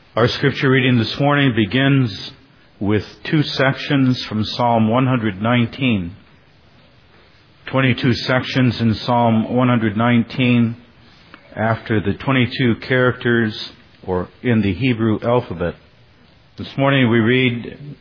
Our scripture reading this morning begins with two sections from Psalm 119. 22 sections in Psalm 119 after the 22 characters or in the Hebrew alphabet. This morning we read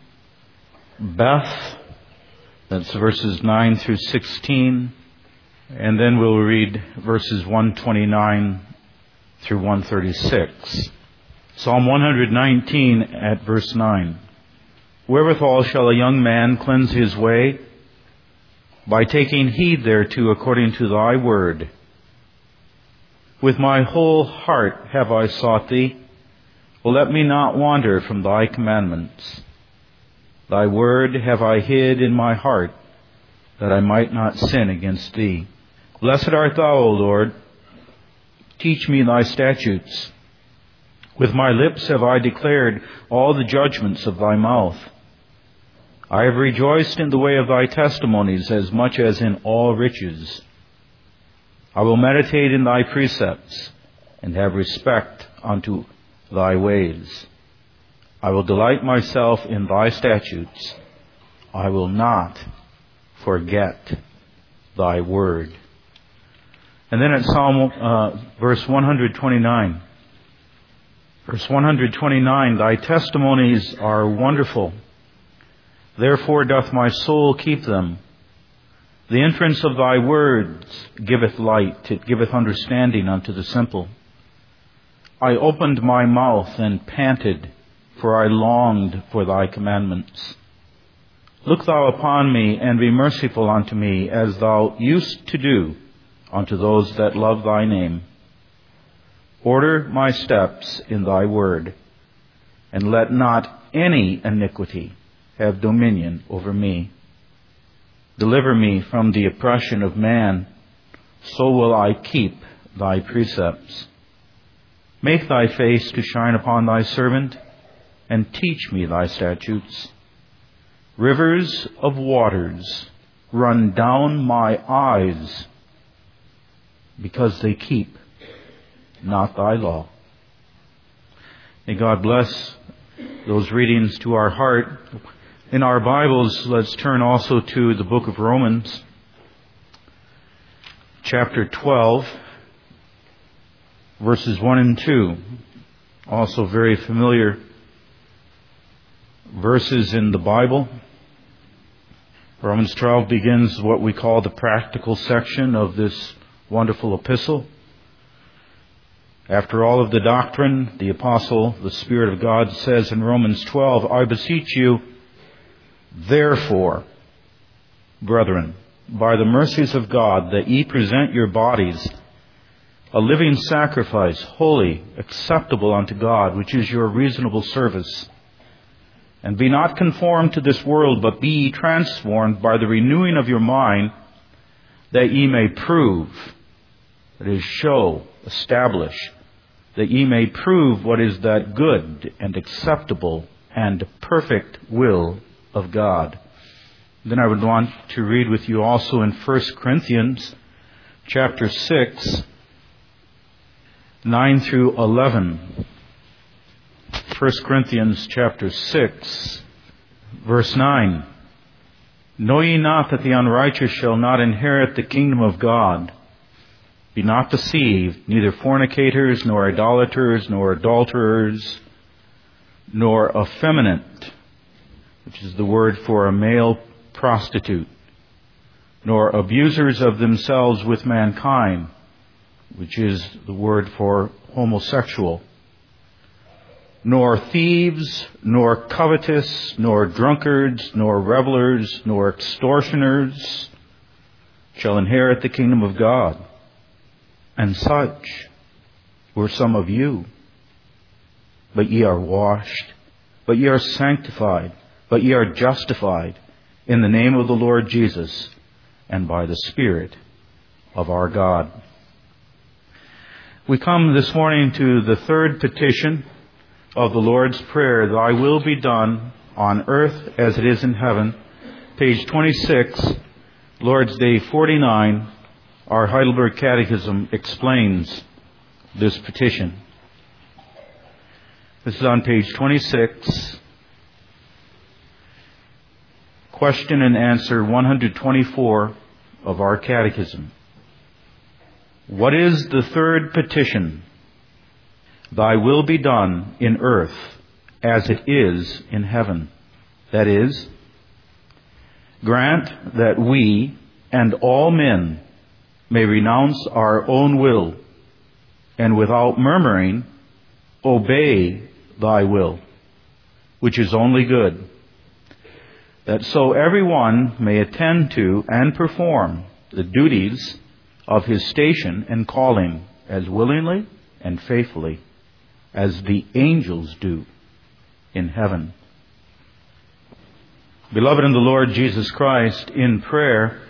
Beth, that's verses 9 through 16, and then we'll read verses 129 through 136. Psalm 119 at verse 9. Wherewithal shall a young man cleanse his way? By taking heed thereto according to thy word. With my whole heart have I sought thee. O let me not wander from thy commandments. Thy word have I hid in my heart, that I might not sin against thee. Blessed art thou, O Lord. Teach me thy statutes. With my lips have I declared all the judgments of thy mouth. I have rejoiced in the way of thy testimonies as much as in all riches. I will meditate in thy precepts and have respect unto thy ways. I will delight myself in thy statutes. I will not forget thy word. And then at verse 129. Verse 129, thy testimonies are wonderful. Therefore doth my soul keep them. The entrance of thy words giveth light. It giveth understanding unto the simple. I opened my mouth and panted, for I longed for thy commandments. Look thou upon me and be merciful unto me, as thou used to do unto those that love thy name. Order my steps in thy word, and let not any iniquity have dominion over me. Deliver me from the oppression of man, so will I keep thy precepts. Make thy face to shine upon thy servant, and teach me thy statutes. Rivers of waters run down my eyes, because they keep not thy law. May God bless those readings to our heart. In our Bibles, let's turn also to the book of Romans, chapter 12, verses 1 and 2. Also very familiar verses in the Bible. Romans 12 begins what we call the practical section of this wonderful epistle. After all of the doctrine, the apostle, the Spirit of God, says in Romans 12, I beseech you, therefore, brethren, by the mercies of God, that ye present your bodies a living sacrifice, holy, acceptable unto God, which is your reasonable service. And be not conformed to this world, but be ye transformed by the renewing of your mind, that ye may prove, that is, show, establish, that ye may prove what is that good and acceptable and perfect will of God. Then I would want to read with you also in 1 Corinthians chapter 6, 9 through 11. 1 Corinthians chapter 6, verse 9. Know ye not that the unrighteous shall not inherit the kingdom of God? Be not deceived, neither fornicators, nor idolaters, nor adulterers, nor effeminate, which is the word for a male prostitute, nor abusers of themselves with mankind, which is the word for homosexual, nor thieves, nor covetous, nor drunkards, nor revelers, nor extortioners shall inherit the kingdom of God. And such were some of you. But ye are washed, but ye are sanctified, but ye are justified in the name of the Lord Jesus and by the Spirit of our God. We come this morning to the third petition of the Lord's Prayer, Thy will be done on earth as it is in heaven. Page 26, Lord's Day 49, our Heidelberg Catechism explains this petition. This is on page 26. Question and answer 124 of our catechism. What is the third petition? Thy will be done in earth as it is in heaven. That is, grant that we and all men may renounce our own will and without murmuring obey thy will, which is only good, that so everyone may attend to and perform the duties of his station and calling as willingly and faithfully as the angels do in heaven. Beloved in the Lord Jesus Christ, in prayer,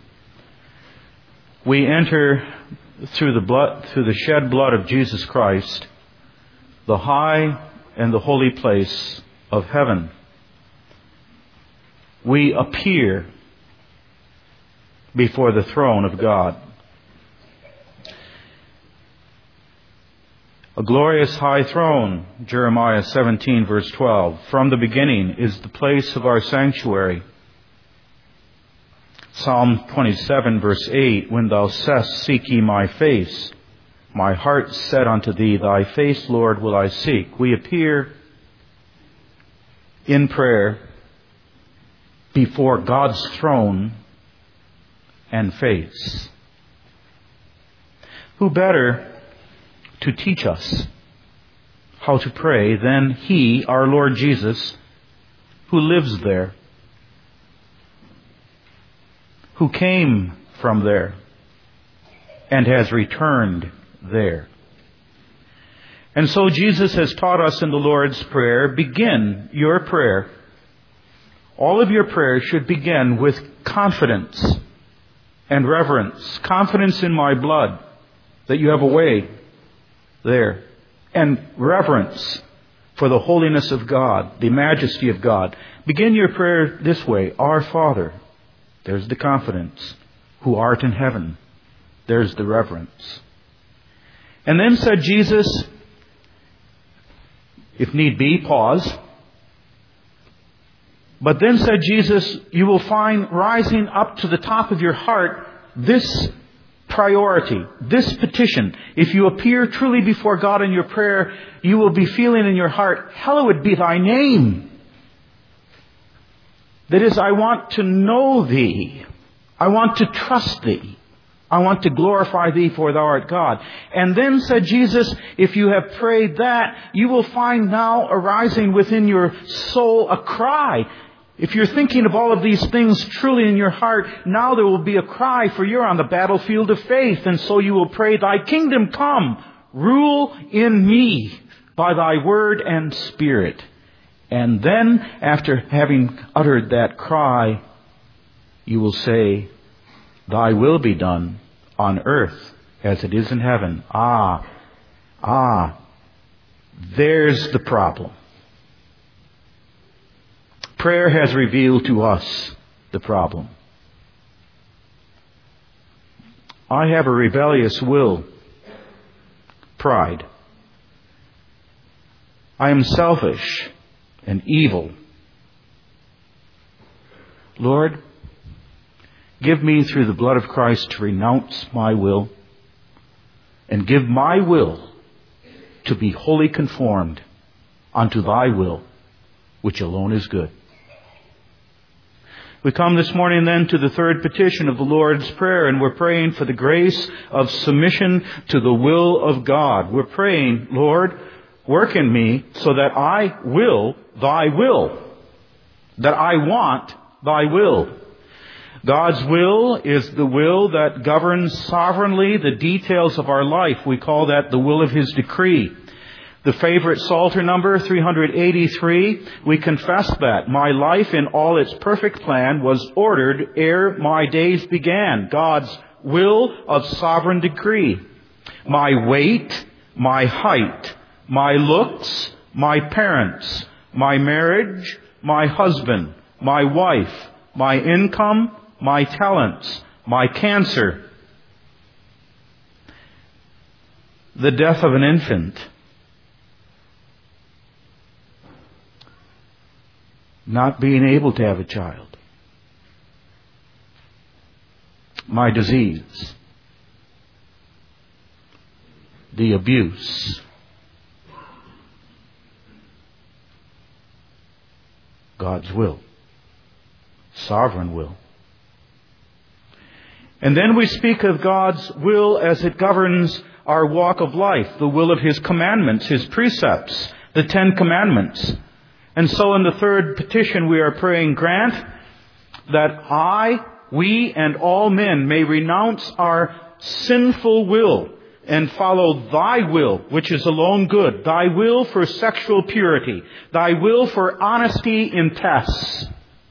we enter through the shed blood of Jesus Christ, the high and the holy place of heaven. We appear before the throne of God. A glorious high throne, Jeremiah 17 verse 12. From the beginning is the place of our sanctuary. Psalm 27 verse 8. When thou saidst, seek ye my face, my heart said unto thee, thy face, Lord, will I seek. We appear in prayer before God's throne and face. Who better to teach us how to pray than He, our Lord Jesus, who lives there, who came from there and has returned there. And so Jesus has taught us in the Lord's Prayer, begin your prayer. All of your prayers should begin with confidence and reverence. Confidence in my blood, that you have a way there. And reverence for the holiness of God, the majesty of God. Begin your prayer this way. Our Father. There's the confidence. Who art in heaven. There's the reverence. And then said Jesus, if need be, pause. But then said Jesus, you will find rising up to the top of your heart this priority, this petition. If you appear truly before God in your prayer, you will be feeling in your heart, hallowed be thy name. That is, I want to know thee. I want to trust thee. I want to glorify thee, for thou art God. And then said Jesus, if you have prayed that, you will find now arising within your soul a cry. If you're thinking of all of these things truly in your heart, now there will be a cry, for you're on the battlefield of faith. And so you will pray, thy kingdom come, rule in me by thy word and spirit. And then, after having uttered that cry, you will say, thy will be done on earth as it is in heaven. There's the problem. Prayer has revealed to us the problem. I have a rebellious will, pride. I am selfish and evil. Lord, give me through the blood of Christ to renounce my will and give my will to be wholly conformed unto thy will, which alone is good. We come this morning then to the third petition of the Lord's Prayer, and we're praying for the grace of submission to the will of God. We're praying, Lord, work in me so that I will thy will, that I want thy will. God's will is the will that governs sovereignly the details of our life. We call that the will of His decree. The favorite Psalter number, 383, we confess that my life in all its perfect plan was ordered ere my days began. God's will of sovereign decree. My weight, my height, my looks, my parents, my marriage, my husband, my wife, my income, my talents, my cancer, the death of an infant, not being able to have a child, my disease, the abuse, God's will, sovereign will. And then we speak of God's will as it governs our walk of life, the will of His commandments, His precepts, the 10 Commandments. And so in the third petition we are praying, grant that we and all men may renounce our sinful will and follow Thy will, which is alone good, Thy will for sexual purity, Thy will for honesty in tests,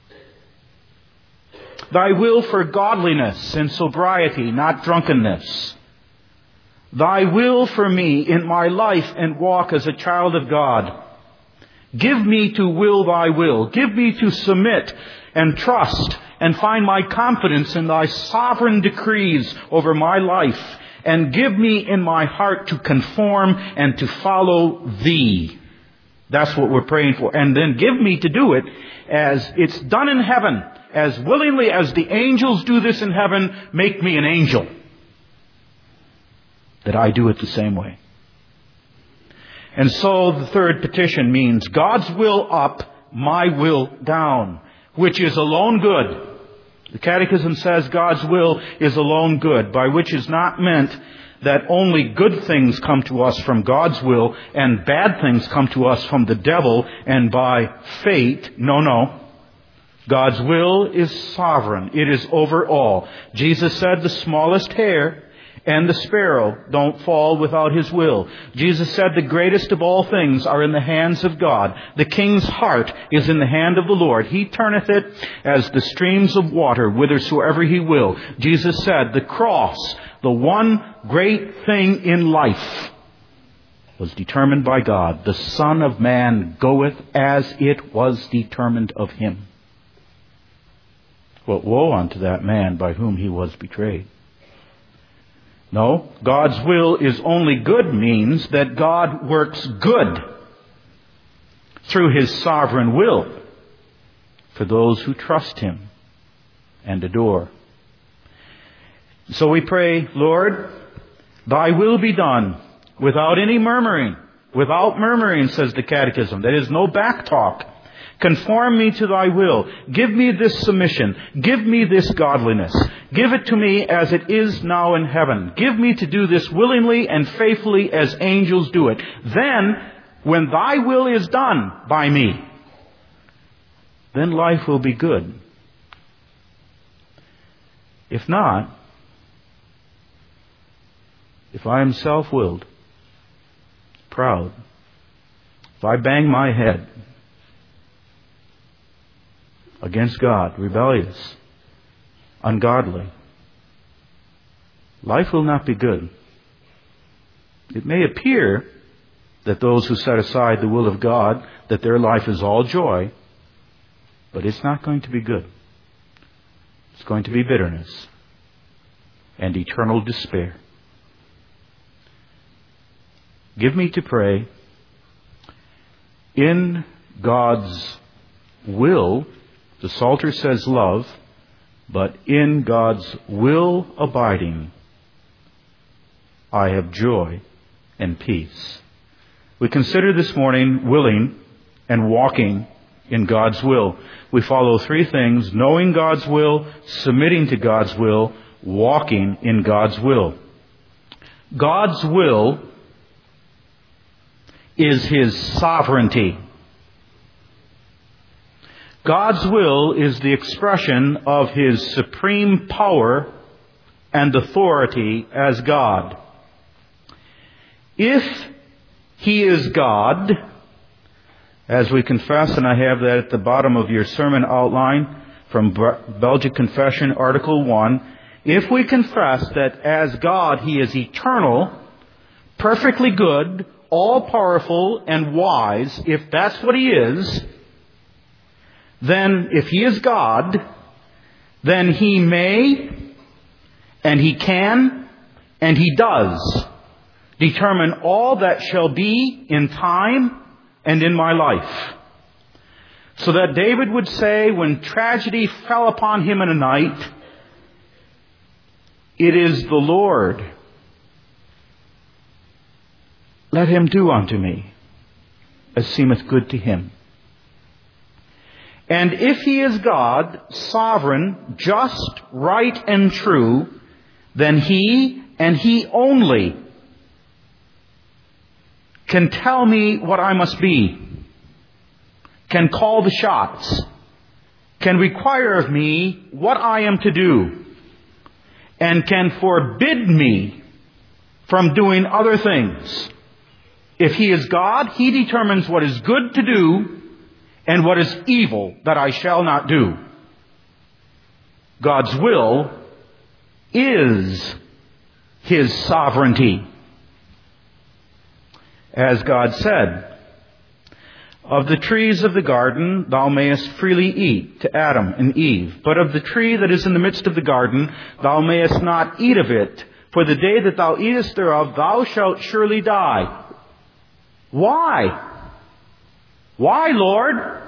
Thy will for godliness and sobriety, not drunkenness, Thy will for me in my life and walk as a child of God. Give me to will Thy will. Give me to submit and trust and find my confidence in Thy sovereign decrees over my life. And give me in my heart to conform and to follow Thee. That's what we're praying for. And then give me to do it as it's done in heaven. As willingly as the angels do this in heaven, make me an angel. That I do it the same way. And so the third petition means God's will up, my will down, which is alone good. The Catechism says God's will is alone good, by which is not meant that only good things come to us from God's will and bad things come to us from the devil and by fate. No. God's will is sovereign. It is over all. Jesus said the smallest hair and the sparrow don't fall without His will. Jesus said the greatest of all things are in the hands of God. The king's heart is in the hand of the Lord. He turneth it as the streams of water whithersoever He will. Jesus said the cross, the one great thing in life, was determined by God. The Son of Man goeth as it was determined of Him. But woe unto that man by whom He was betrayed. No, God's will is only good means that God works good through His sovereign will for those who trust Him and adore. So we pray, Lord, Thy will be done without any murmuring. Without murmuring, says the Catechism. That is, no back talk. Conform me to Thy will. Give me this submission. Give me this godliness. Give it to me as it is now in heaven. Give me to do this willingly and faithfully as angels do it. Then, when Thy will is done by me, then life will be good. If not, if I am self-willed, proud, if I bang my head against God, rebellious, ungodly, life will not be good. It may appear that those who set aside the will of God, that their life is all joy, but it's not going to be good. It's going to be bitterness and eternal despair. Give me to pray in God's will. The Psalter says love, but in God's will abiding, I have joy and peace. We consider this morning willing and walking in God's will. We follow three things: knowing God's will, submitting to God's will, walking in God's will. God's will is His sovereignty. God's will is the expression of His supreme power and authority as God. If He is God, as we confess, and I have that at the bottom of your sermon outline from Belgic Confession, Article 1, if we confess that as God He is eternal, perfectly good, all-powerful, and wise, if that's what He is, then if He is God, then He may, and He can, and He does determine all that shall be in time and in my life. So that David would say, when tragedy fell upon him in a night, "It is the Lord. Let him do unto me as seemeth good to him." And if He is God, sovereign, just, right, and true, then He and He only can tell me what I must be, can call the shots, can require of me what I am to do, and can forbid me from doing other things. If He is God, He determines what is good to do and what is evil that I shall not do. God's will is His sovereignty. As God said, "Of the trees of the garden thou mayest freely eat," to Adam and Eve. "But of the tree that is in the midst of the garden thou mayest not eat of it, for the day that thou eatest thereof thou shalt surely die." Why? Why, Lord?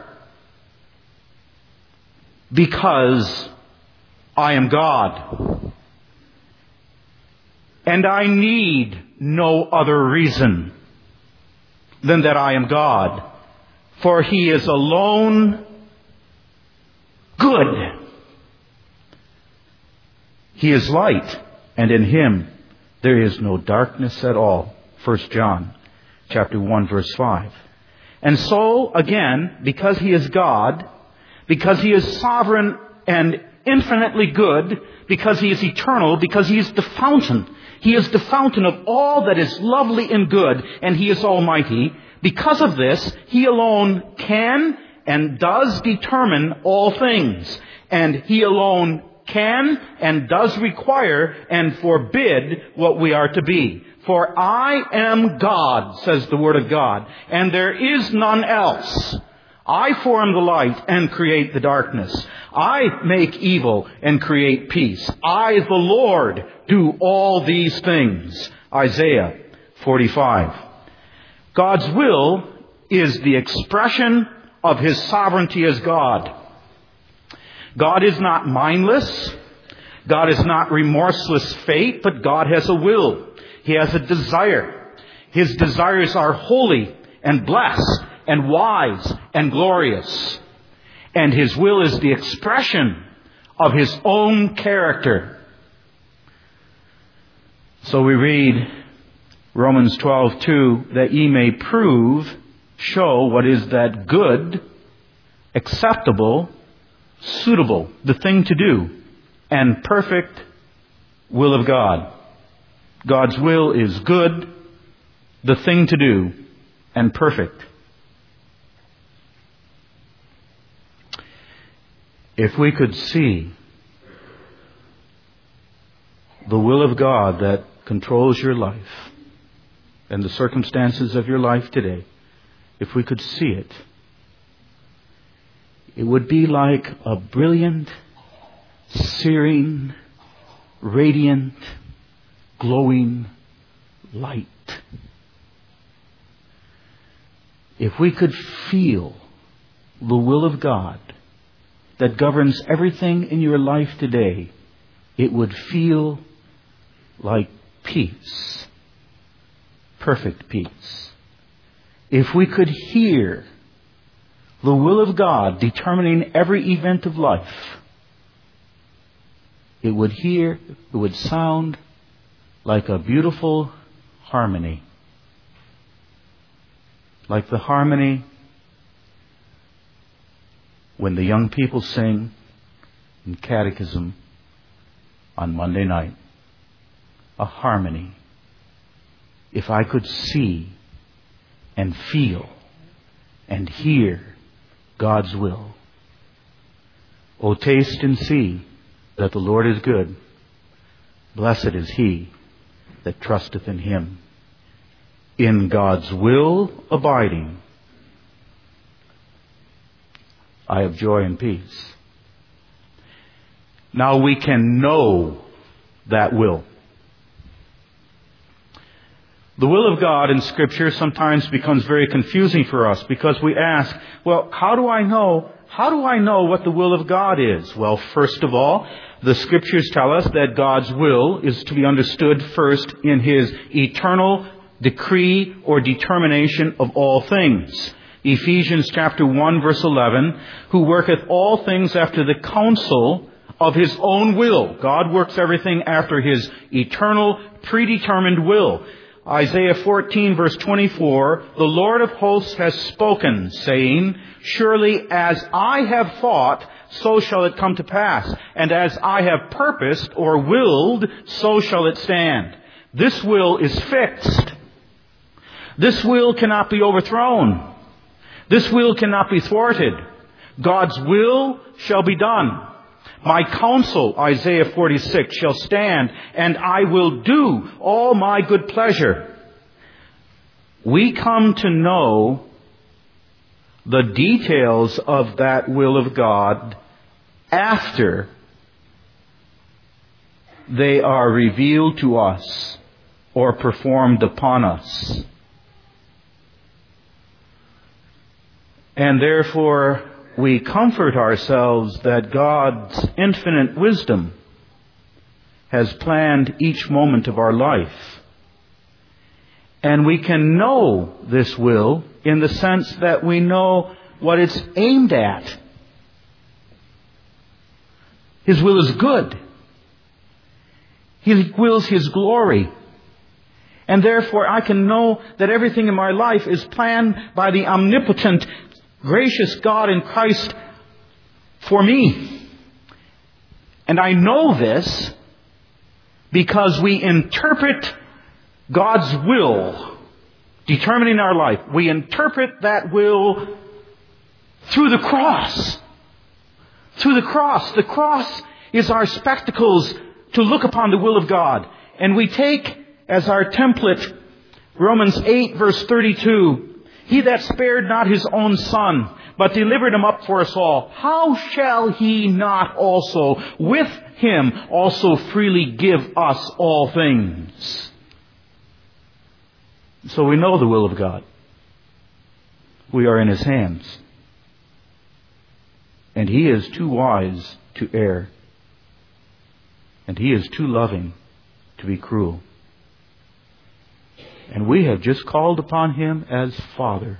Because I am God. And I need no other reason than that I am God. For He is alone good. He is light, and in Him there is no darkness at all. 1 John chapter 1, verse 5. And so, again, because He is God, because He is sovereign and infinitely good, because He is eternal, because He is the fountain. He is the fountain of all that is lovely and good, and He is almighty. Because of this, He alone can and does determine all things. And He alone can and does require and forbid what we are to be. "For I am God," says the Word of God, "and there is none else. I form the light and create the darkness. I make evil and create peace. I, the Lord, do all these things." Isaiah 45. God's will is the expression of His sovereignty as God. God is not mindless. God is not remorseless fate, but God has a will. He has a desire. His desires are holy and blessed and wise and glorious. And His will is the expression of His own character. So we read Romans 12:2, "that ye may prove, show what is that good, acceptable, suitable," the thing to do, "and perfect will of God." God's will is good, the thing to do, and perfect. If we could see the will of God that controls your life and the circumstances of your life today, if we could see it, it would be like a brilliant, searing, radiant, glowing light. If we could feel the will of God that governs everything in your life today, it would feel like peace, perfect peace. If we could hear the will of God determining every event of life, it would sound like a beautiful harmony. Like the harmony when the young people sing in catechism on Monday night. A harmony. If I could see and feel and hear God's will. "O taste and see that the Lord is good. Blessed is he that trusteth in Him." In God's will abiding, I have joy and peace. Now we can know that will. The will of God in Scripture sometimes becomes very confusing for us because we ask, well, how do I know what the will of God is? Well, first of all, the Scriptures tell us that God's will is to be understood first in His eternal decree or determination of all things. Ephesians chapter 1 verse 11, who worketh all things after the counsel of His own will. God works everything after His eternal, predetermined will. Isaiah 14 verse 24, the Lord of hosts has spoken, saying, surely as I have thought, so shall it come to pass. And as I have purposed or willed, so shall it stand. This will is fixed. This will cannot be overthrown. This will cannot be thwarted. God's will shall be done. My counsel, Isaiah 46, shall stand, and I will do all my good pleasure. We come to know the details of that will of God after they are revealed to us or performed upon us. And therefore, we comfort ourselves that God's infinite wisdom has planned each moment of our life. And we can know this will in the sense that we know what it's aimed at. His will is good. He wills His glory. And therefore I can know that everything in my life is planned by the omnipotent, gracious God in Christ for me. And I know this because we interpret God's will determining our life. We interpret that will through the cross. Through the cross. The cross is our spectacles to look upon the will of God. And we take as our template Romans 8 verse 32. He that spared not His own Son, but delivered Him up for us all, how shall He not also with Him also freely give us all things? So we know the will of God. We are in His hands. And He is too wise to err. And He is too loving to be cruel. And we have just called upon Him as Father.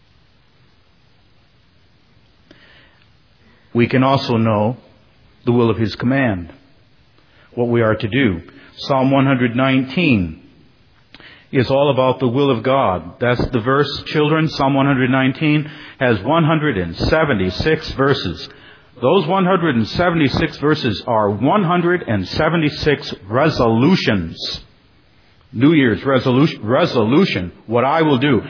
We can also know the will of His command, what we are to do. Psalm 119 is all about the will of God. That's the verse, children. Psalm 119 has 176 verses. Those 176 verses are 176 resolutions. New Year's resolution, what I will do.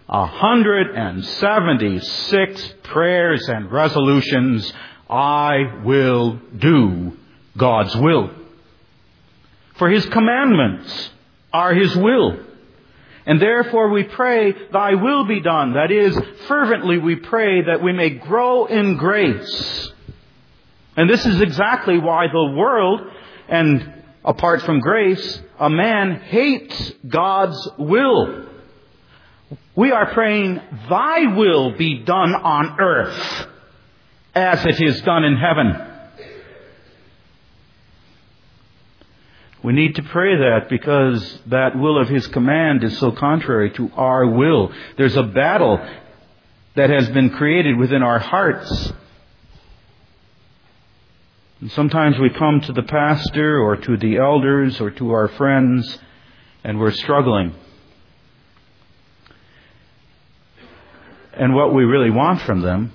176 prayers and resolutions. I will do God's will. For His commandments are His will. And therefore we pray, Thy will be done. That is, fervently we pray that we may grow in grace. And this is exactly why the world, and apart from grace, a man hates God's will. We are praying, Thy will be done on earth as it is done in heaven. We need to pray that because that will of His command is so contrary to our will. There's a battle that has been created within our hearts. And sometimes we come to the pastor or to the elders or to our friends and we're struggling. And what we really want from them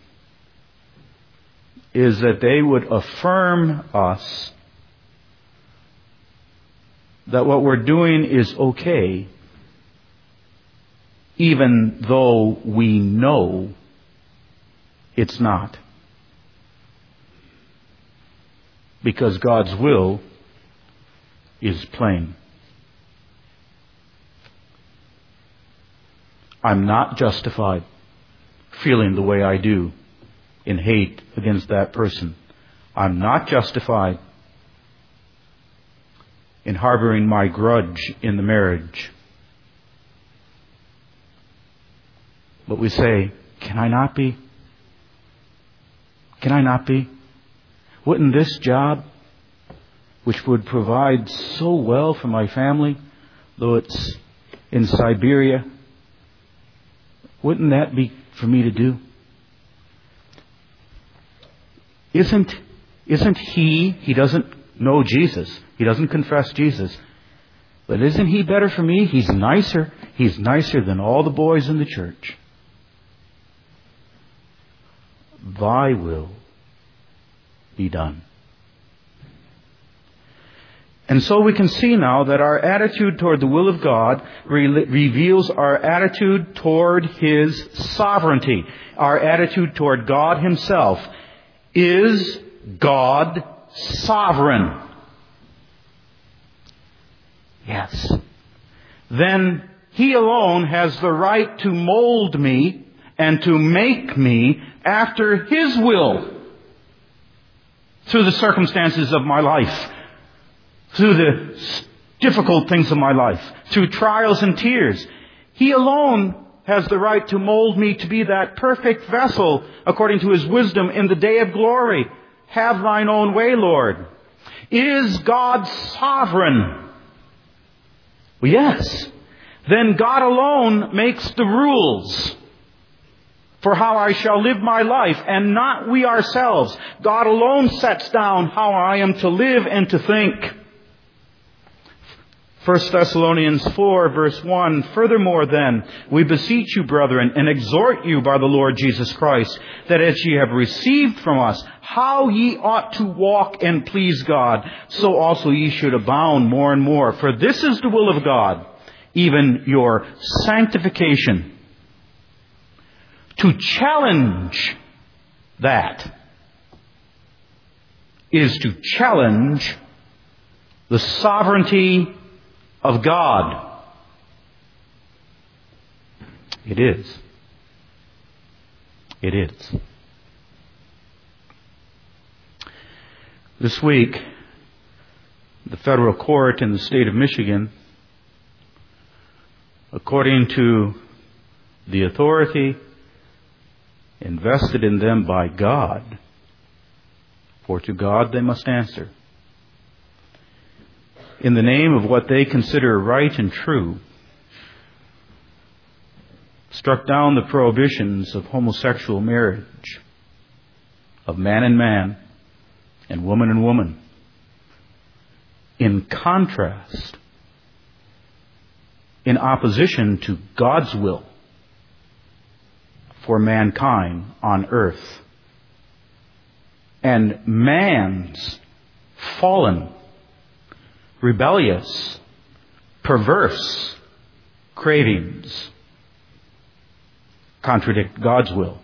is that they would affirm us that what we're doing is okay, even though we know it's not. Because God's will is plain. I'm not justified feeling the way I do in hate against that person. I'm not justified in harboring my grudge in the marriage. But we say, can I not be? Can I not be? Wouldn't this job, which would provide so well for my family, though it's in Siberia, wouldn't that be for me to do? Isn't he doesn't know Jesus. He doesn't confess Jesus. But isn't he better for me? He's nicer. He's nicer than all the boys in the church. Thy will be done. And so we can see now that our attitude toward the will of God reveals our attitude toward His sovereignty. Our attitude toward God Himself. Is God sovereign? Yes. Then He alone has the right to mold me and to make me after His will through the circumstances of my life, through the difficult things of my life, through trials and tears. He alone has the right to mold me to be that perfect vessel according to His wisdom in the day of glory. Have thine own way, Lord. Is God sovereign? Well, yes. Then God alone makes the rules for how I shall live my life, and not we ourselves. God alone sets down how I am to live and to think. 1 Thessalonians 4, verse 1, Furthermore then, we beseech you, brethren, and exhort you by the Lord Jesus Christ, that as ye have received from us how ye ought to walk and please God, so also ye should abound more and more. For this is the will of God, even your sanctification. To challenge that is to challenge the sovereignty of God. It is. It is. This week, the federal court in the state of Michigan, according to the authority invested in them by God, for to God they must answer, in the name of what they consider right and true, struck down the prohibitions of homosexual marriage, of man and man, and woman and woman, in contrast, in opposition to God's will for mankind on earth, and man's fallen, rebellious, perverse cravings contradict God's will,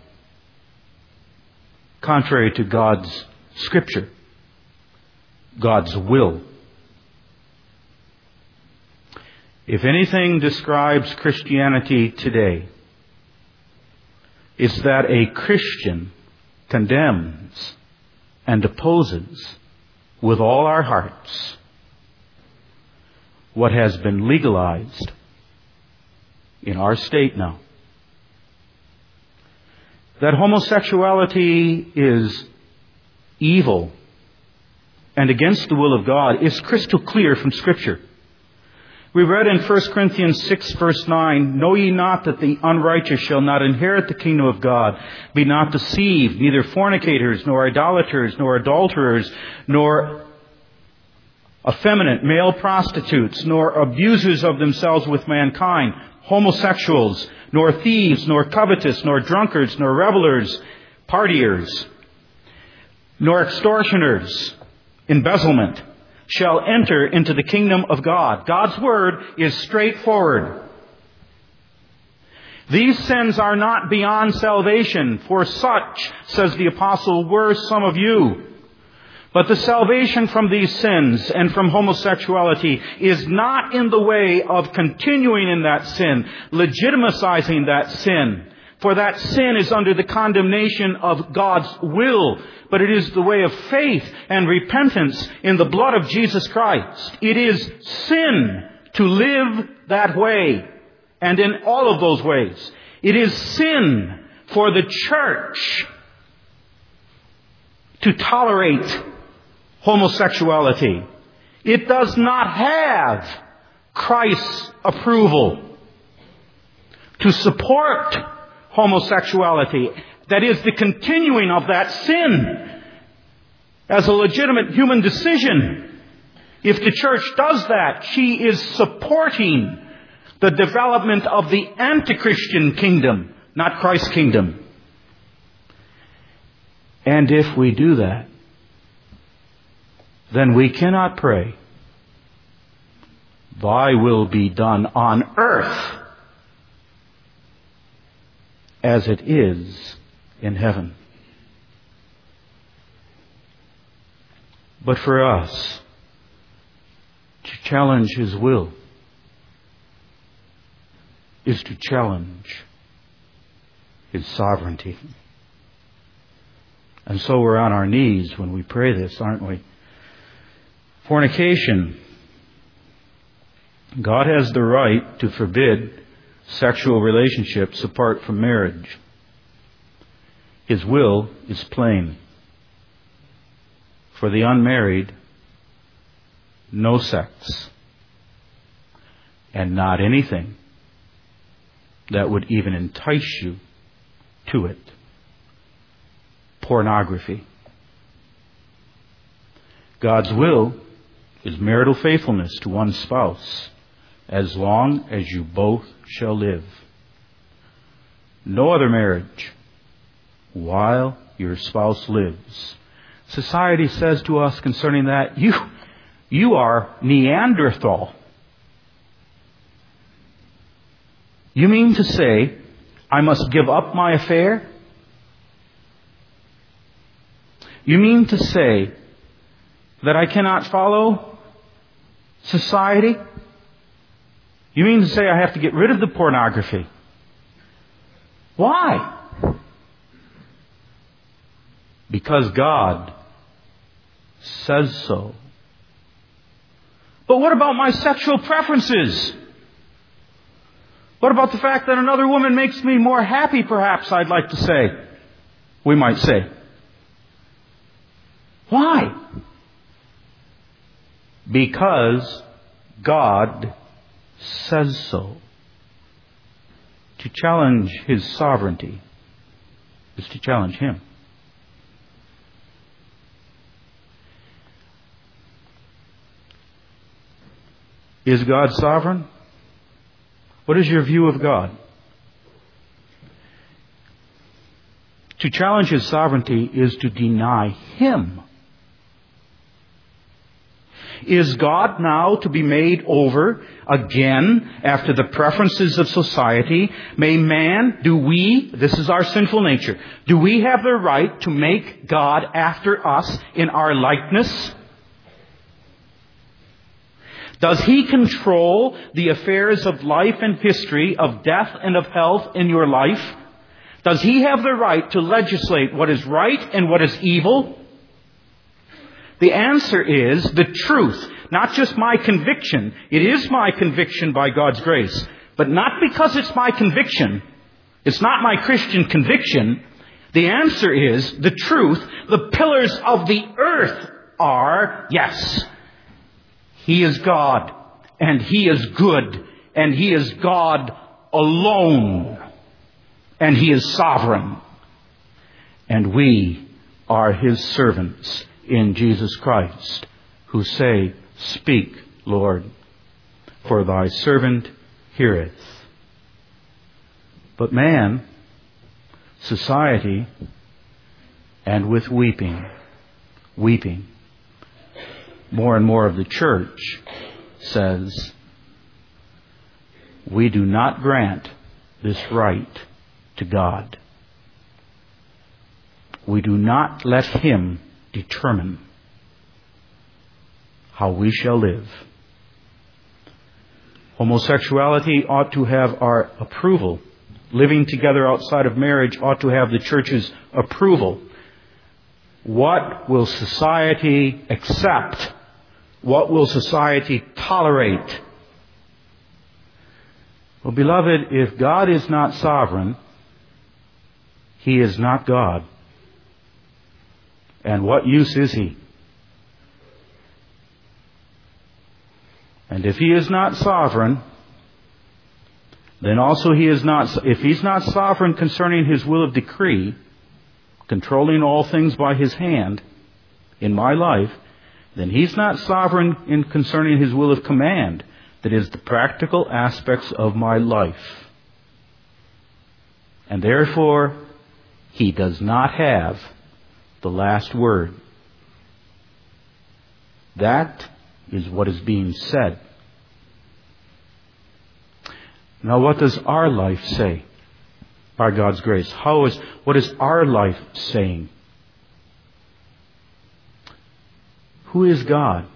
contrary to God's Scripture, God's will. If anything describes Christianity today, it's that a Christian condemns and opposes with all our hearts what has been legalized in our state now. That homosexuality is evil and against the will of God is crystal clear from Scripture. We read in 1 Corinthians 6, verse 9, Know ye not that the unrighteous shall not inherit the kingdom of God? Be not deceived, neither fornicators, nor idolaters, nor adulterers, nor effeminate male prostitutes, nor abusers of themselves with mankind, homosexuals, nor thieves, nor covetous, nor drunkards, nor revelers, partiers, nor extortioners, embezzlement, shall enter into the kingdom of God. God's word is straightforward. These sins are not beyond salvation, for such, says the apostle, were some of you. But the salvation from these sins and from homosexuality is not in the way of continuing in that sin, legitimizing that sin. For that sin is under the condemnation of God's will. But it is the way of faith and repentance in the blood of Jesus Christ. It is sin to live that way and in all of those ways. It is sin for the church to tolerate homosexuality. It does not have Christ's approval to support homosexuality. That is, the continuing of that sin as a legitimate human decision. If the church does that, she is supporting the development of the anti-Christian kingdom, not Christ's kingdom. And if we do that, then we cannot pray, "Thy will be done on earth as it is in heaven." But for us to challenge His will is to challenge His sovereignty. And so we're on our knees when we pray this, aren't we? Fornication. God has the right to forbid sexual relationships apart from marriage. His will is plain. For the unmarried, no sex, and not anything that would even entice you to it. Pornography. God's will is marital faithfulness to one spouse as long as you both shall live. No other marriage while your spouse lives. Society says to us concerning that, you are Neanderthal. You mean to say I must give up my affair? You mean to say that I cannot follow society? You mean to say I have to get rid of the pornography? Why? Because God says so. But what about my sexual preferences? What about the fact that another woman makes me more happy, perhaps, I'd like to say? We might say. Why? Because God says so. To challenge His sovereignty is to challenge Him. Is God sovereign? What is your view of God? To challenge His sovereignty is to deny Him. Is God now to be made over again after the preferences of society? May man, this is our sinful nature, do we have the right to make God after us in our likeness? Does He control the affairs of life and history, of death and of health in your life? Does He have the right to legislate what is right and what is evil? The answer is the truth, not just my conviction. It is my conviction by God's grace, but not because it's my conviction. It's not my Christian conviction. The answer is the truth. The pillars of the earth are, yes, He is God, and He is good, and He is God alone, and He is sovereign. And we are His servants in Jesus Christ, who say, "Speak, Lord, for Thy servant heareth." But man, society, and with weeping, more and more of the church says, we do not grant this right to God. We do not let Him determine how we shall live. Homosexuality ought to have our approval. Living together outside of marriage ought to have the church's approval. What will society accept? What will society tolerate? Well, beloved, if God is not sovereign, He is not God. And what use is He? And if He is not sovereign, then also He is not, if He's not sovereign concerning His will of decree, controlling all things by His hand in my life, then He's not sovereign in concerning His will of command, that is, the practical aspects of my life. And therefore, He does not have the last word. That is what is being said. Now, what does our life say? By God's grace. What is our life saying? Who is God?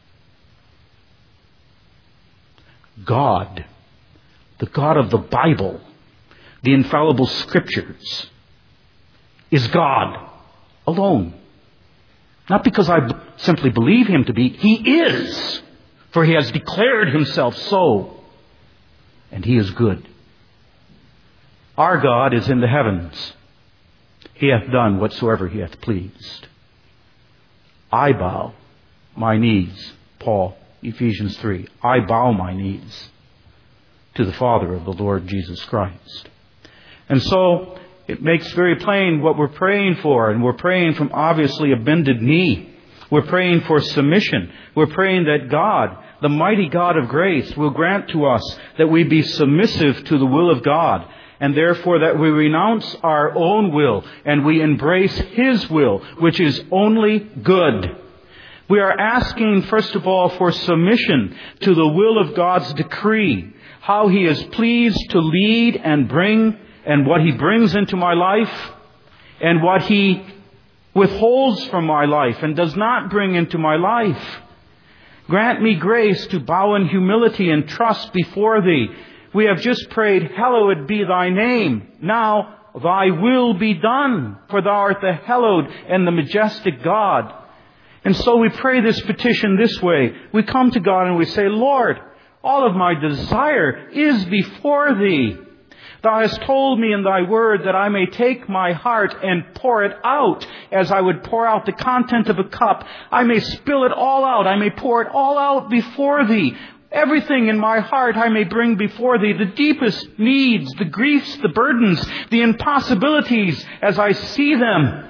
God, the God of the Bible, the infallible Scriptures, is God alone. Not because I simply believe Him to be. He is. For He has declared Himself so. And He is good. Our God is in the heavens. He hath done whatsoever He hath pleased. I bow my knees, Paul, Ephesians 3. I bow my knees to the Father of the Lord Jesus Christ. And so, it makes very plain what we're praying for, and we're praying from obviously a bended knee. We're praying for submission. We're praying that God, the mighty God of grace, will grant to us that we be submissive to the will of God, and therefore that we renounce our own will and we embrace His will, which is only good. We are asking, first of all, for submission to the will of God's decree, how He is pleased to lead and bring, and what He brings into my life, and what He withholds from my life and does not bring into my life. Grant me grace to bow in humility and trust before Thee. We have just prayed, hallowed be Thy name. Now Thy will be done, for Thou art the hallowed and the majestic God. And so we pray this petition this way. We come to God and we say, Lord, all of my desire is before Thee. Thou hast told me in Thy word that I may take my heart and pour it out as I would pour out the content of a cup. I may spill it all out. I may pour it all out before Thee. Everything in my heart I may bring before Thee. The deepest needs, the griefs, the burdens, the impossibilities as I see them.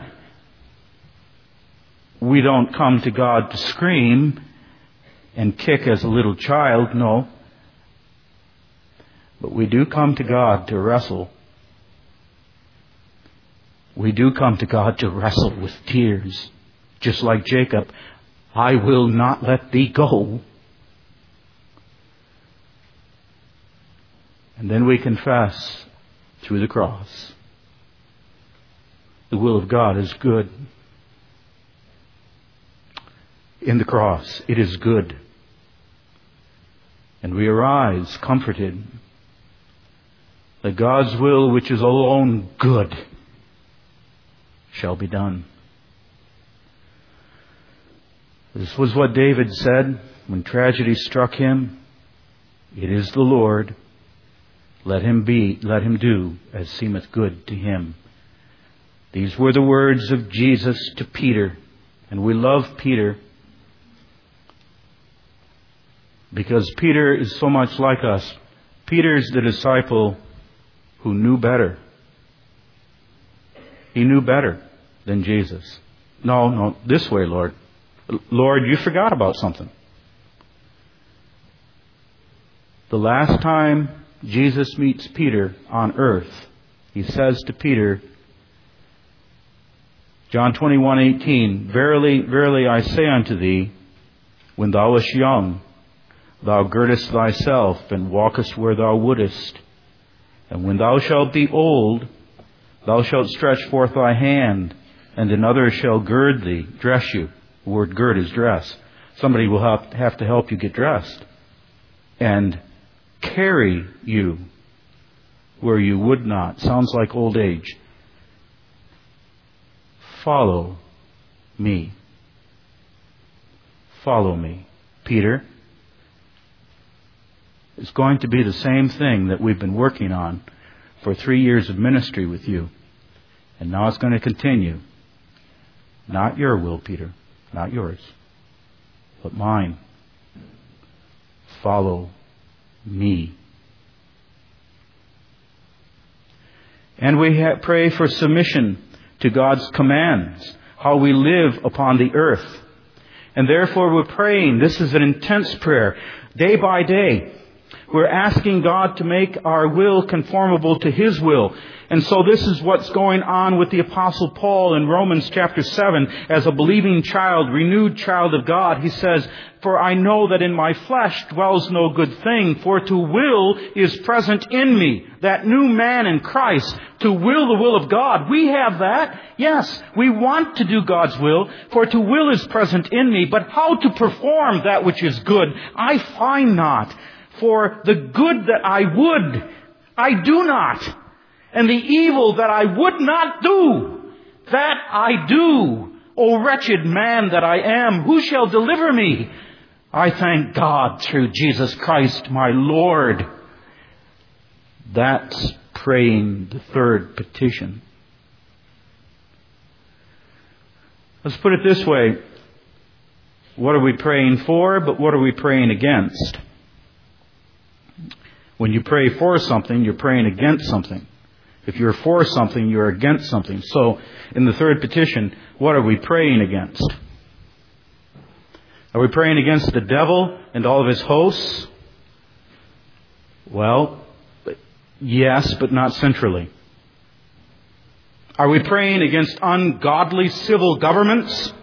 We don't come to God to scream and kick as a little child, no. But we do come to God to wrestle. We do come to God to wrestle with tears. Just like Jacob, I will not let Thee go. And then we confess through the cross. The will of God is good. In the cross, it is good. And we arise comforted that God's will, which is alone good, shall be done. This was what David said when tragedy struck him. It is the Lord. Let him do as seemeth good to him. These were the words of Jesus to Peter. And we love Peter because Peter is so much like us. Peter's the disciple who knew better. He knew better than Jesus. No, this way, Lord. Lord, you forgot about something. The last time Jesus meets Peter on earth, He says to Peter, John 21:18, Verily, verily, I say unto thee, when thou wast young, thou girdest thyself and walkest where thou wouldest. And when thou shalt be old, thou shalt stretch forth thy hand, and another shall gird thee, dress you. The word gird is dress. Somebody will have to help you get dressed. And carry you where you would not. Sounds like old age. Follow me. Follow me. Peter, it's going to be the same thing that we've been working on for 3 years of ministry with you. And now it's going to continue. Not your will, Peter. Not yours. But mine. Follow me. And we pray for submission to God's commands, how we live upon the earth. And therefore we're praying, this is an intense prayer, day by day. We're asking God to make our will conformable to His will. And so this is what's going on with the Apostle Paul in Romans chapter 7. As a believing child, renewed child of God, he says, "For I know that in my flesh dwells no good thing, for to will is present in me." That new man in Christ, to will the will of God. We have that. Yes, we want to do God's will, for to will is present in me. But how to perform that which is good, I find not. For the good that I would, I do not. And the evil that I would not do, that I do. O wretched man that I am, who shall deliver me? I thank God through Jesus Christ my Lord. That's praying the third petition. Let's put it this way. What are we praying for, but what are we praying against? When you pray for something, you're praying against something. If you're for something, you're against something. So, in the third petition, what are we praying against? Are we praying against the devil and all of his hosts? Well, yes, but not centrally. Are we praying against ungodly civil governments?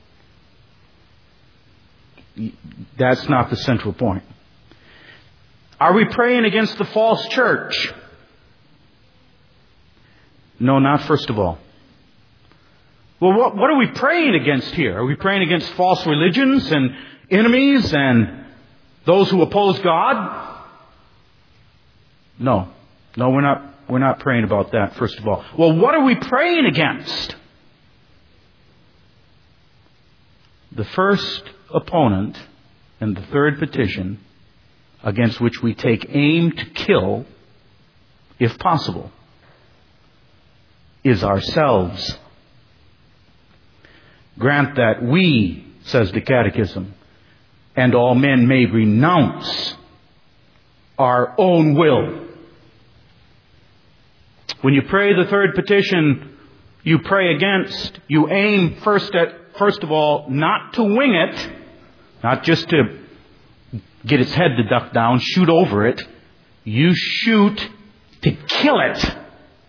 That's not the central point. Are we praying against the false church? No, not first of all. Well, what are we praying against here? Are we praying against false religions and enemies and those who oppose God? No. No, we're not praying about that, first of all. Well, what are we praying against? The first opponent and the third petition against which we take aim to kill, if possible, is ourselves. Grant that we, says the Catechism, and all men may renounce our own will. When you pray the third petition, you pray against, you aim first of all, not to wing it, not just to get its head to duck down, shoot over it. You shoot to kill it.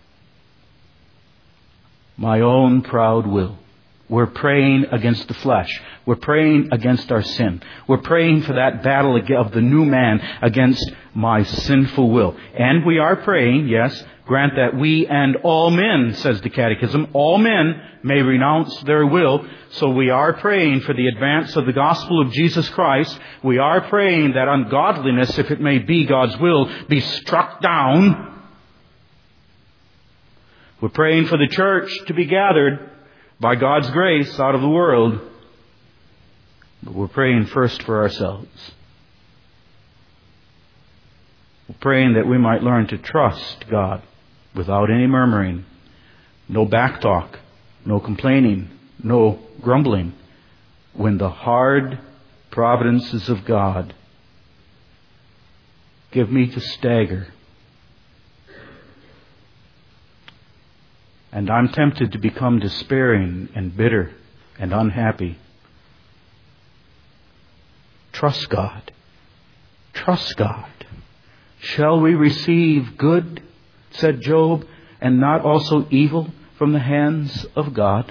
My own proud will. We're praying against the flesh. We're praying against our sin. We're praying for that battle of the new man against my sinful will. And we are praying, yes, grant that we and all men, says the Catechism, all men may renounce their will. So we are praying for the advance of the gospel of Jesus Christ. We are praying that ungodliness, if it may be God's will, be struck down. We're praying for the church to be gathered by God's grace out of the world. But we're praying first for ourselves. We're praying that we might learn to trust God without any murmuring, no backtalk, no complaining, no grumbling, when the hard providences of God give me to stagger. And I'm tempted to become despairing and bitter and unhappy. Trust God. Trust God. Shall we receive good, said Job, and not also evil from the hands of God?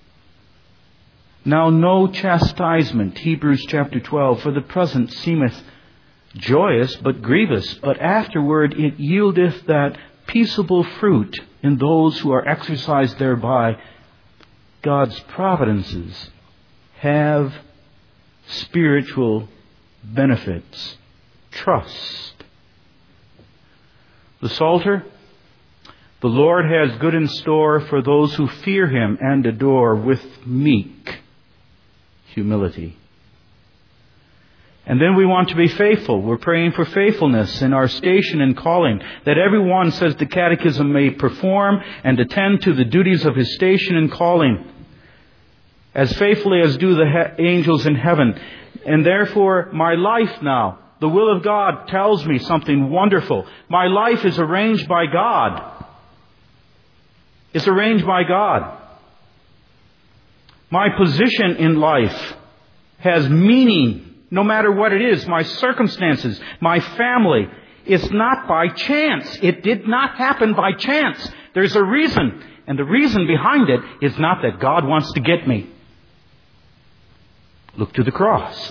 Now no chastisement, Hebrews chapter 12, for the present seemeth joyous but grievous, but afterward it yieldeth that peaceable fruit in those who are exercised thereby. God's providences have spiritual benefits. Trust. The Psalter, the Lord has good in store for those who fear Him and adore with meek humility. And then we want to be faithful. We're praying for faithfulness in our station and calling, that everyone, says the Catechism, may perform and attend to the duties of his station and calling as faithfully as do the angels in heaven. And therefore, my life now, the will of God tells me something wonderful. My life is arranged by God. It's arranged by God. My position in life has meaning. No matter what it is, my circumstances, my family, it's not by chance. It did not happen by chance. There's a reason. And the reason behind it is not that God wants to get me. Look to the cross.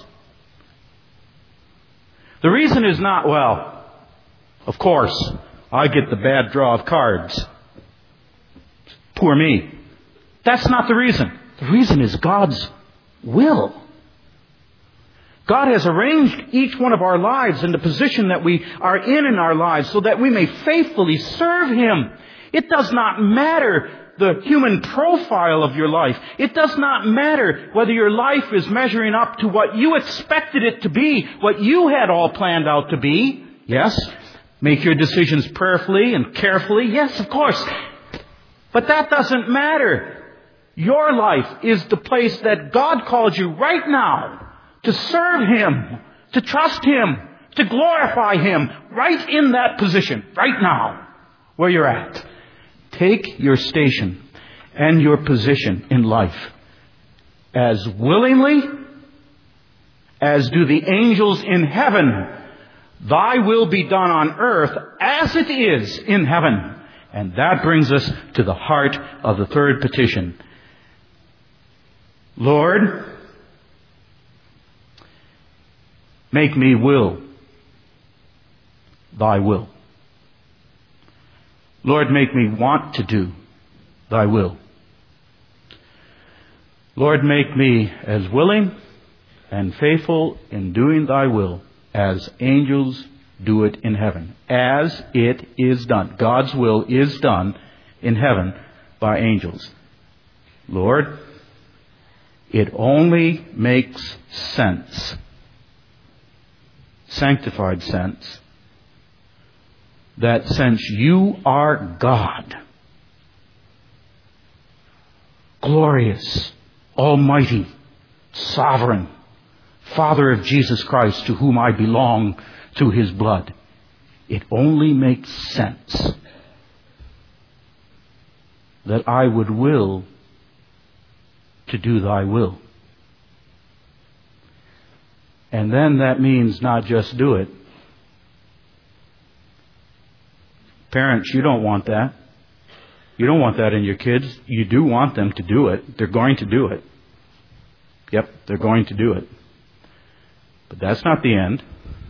The reason is not, well, of course, I get the bad draw of cards. Poor me. That's not the reason. The reason is God's will. God has arranged each one of our lives in the position that we are in our lives so that we may faithfully serve Him. It does not matter the human profile of your life. It does not matter whether your life is measuring up to what you expected it to be, what you had all planned out to be. Yes, make your decisions prayerfully and carefully. Yes, of course. But that doesn't matter. Your life is the place that God called you right now to serve Him, to trust Him, to glorify Him, right in that position, right now, where you're at. Take your station and your position in life as willingly as do the angels in heaven. Thy will be done on earth as it is in heaven. And that brings us to the heart of the third petition. Lord, make me will Thy will. Lord, make me want to do Thy will. Lord, make me as willing and faithful in doing Thy will as angels do it in heaven. As it is done. God's will is done in heaven by angels. Lord, it only makes sense, sanctified sense, that since you are God, glorious, almighty, sovereign, Father of Jesus Christ, to whom I belong through His blood, it only makes sense that I would will to do Thy will. And then that means not just do it. Parents, you don't want that. You don't want that in your kids. You do want them to do it. They're going to do it. Yep, they're going to do it. But that's not the end.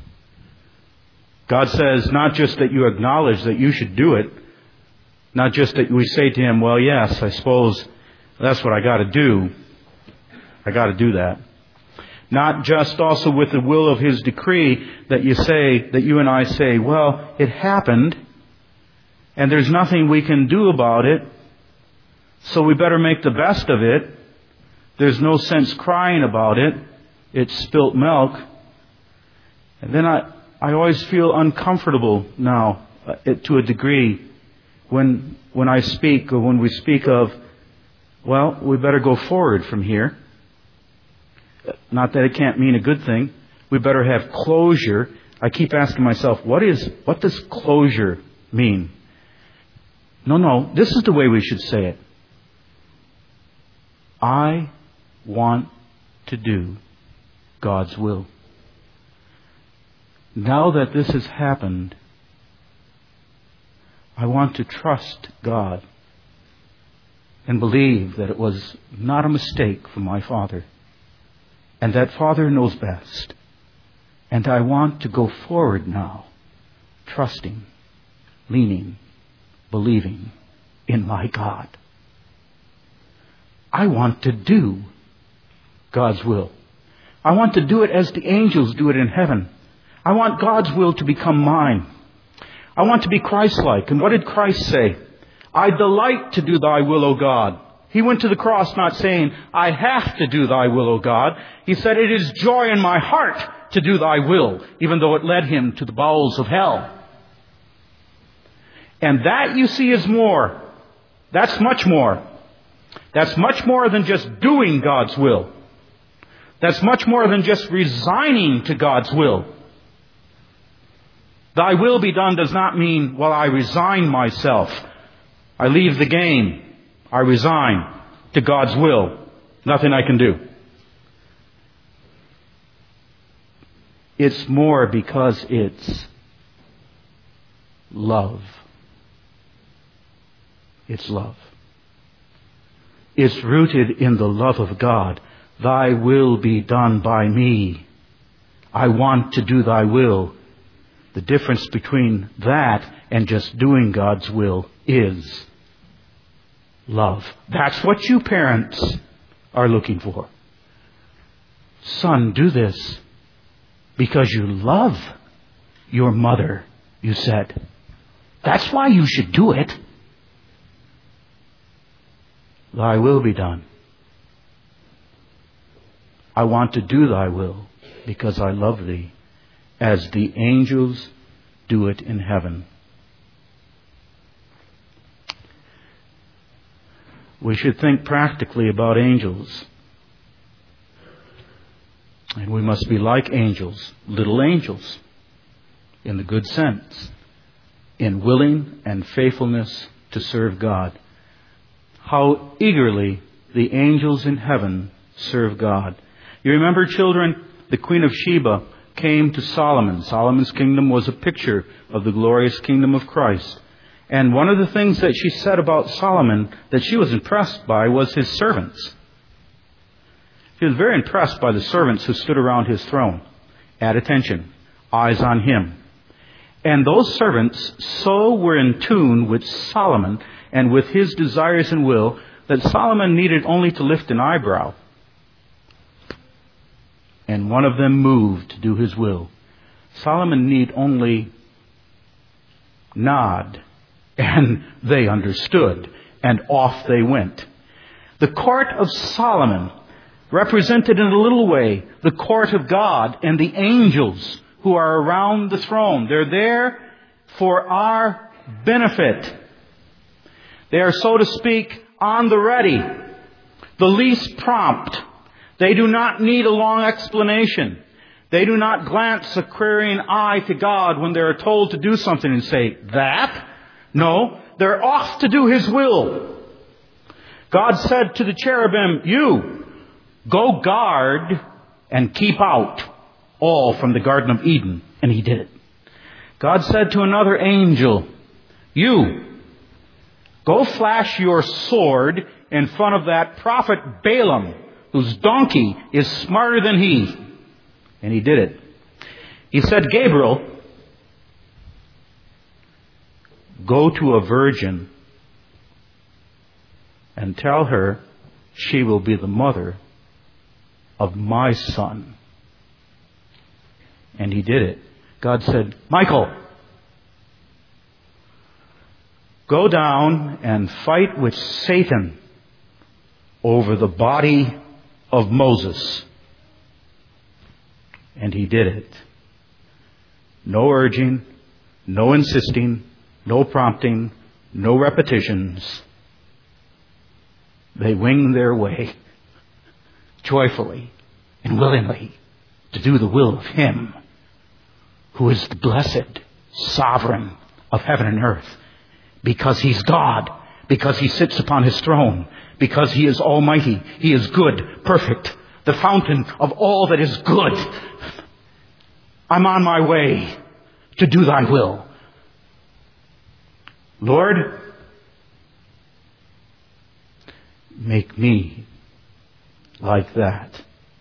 God says not just that you acknowledge that you should do it, not just that we say to Him, well, yes, I suppose that's what I got to do. I got to do that. Not just also with the will of His decree that you say, that you and I say, well, it happened, and there's nothing we can do about it, so we better make the best of it. There's no sense crying about it. It's spilt milk. And then I always feel uncomfortable now, to a degree, when I speak or when we speak of, well, we better go forward from here. Not that it can't mean a good thing. We better have closure. I keep asking myself, what does closure mean? No, this is the way we should say it. I want to do God's will. Now that this has happened, I want to trust God and believe that it was not a mistake from my Father, and that Father knows best. And I want to go forward now, trusting, leaning, believing in my God. I want to do God's will. I want to do it as the angels do it in heaven. I want God's will to become mine. I want to be Christ-like. And what did Christ say? I delight to do Thy will, O God. He went to the cross not saying, I have to do Thy will, O God. He said, it is joy in my heart to do thy will, even though it led him to the bowels of hell. And that, you see, is more. That's much more. That's much more than just doing God's will. That's much more than just resigning to God's will. Thy will be done does not mean, well, I resign myself. I leave the game. I resign to God's will. Nothing I can do. It's more because it's love. It's love. It's rooted in the love of God. Thy will be done by me. I want to do thy will. The difference between that and just doing God's will is love. That's what you parents are looking for. Son, do this because you love your mother, you said. That's why you should do it. Thy will be done. I want to do thy will because I love thee, as the angels do it in heaven. We should think practically about angels. And we must be like angels, little angels, in the good sense, in willing and faithfulness to serve God. How eagerly the angels in heaven serve God. You remember, children, the Queen of Sheba came to Solomon. Solomon's kingdom was a picture of the glorious kingdom of Christ. And one of the things that she said about Solomon that she was impressed by was his servants. She was very impressed by the servants who stood around his throne at attention, eyes on him. And those servants so were in tune with Solomon and with his desires and will that Solomon needed only to lift an eyebrow, and one of them moved to do his will. Solomon need only nod, and they understood, and off they went. The court of Solomon represented in a little way the court of God and the angels who are around the throne. They're there for our benefit. They are, so to speak, on the ready, the least prompt. They do not need a long explanation. They do not glance a querying eye to God when they are told to do something and say, that? No, they're off to do His will. God said to the cherubim, you, go guard and keep out all from the Garden of Eden. And He did it. God said to another angel, you, go flash your sword in front of that prophet Balaam, whose donkey is smarter than he. And he did it. He said, Gabriel, go to a virgin and tell her she will be the mother of my son. And he did it. God said, Michael, go down and fight with Satan over the body of Moses. And he did it. No urging, no insisting, no prompting, no repetitions. They winged their way joyfully and willingly to do the will of Him who is the blessed sovereign of heaven and earth. Because He's God, because He sits upon His throne, because He is almighty, He is good, perfect, the fountain of all that is good. I'm on my way to do thy will. Lord, make me like that.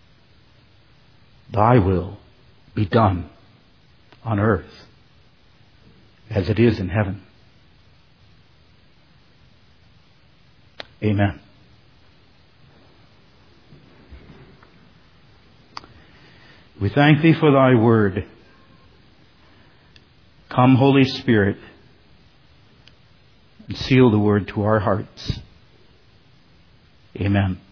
Thy will be done on earth as it is in heaven. Amen. We thank Thee for Thy word. Come, Holy Spirit, and seal the word to our hearts. Amen.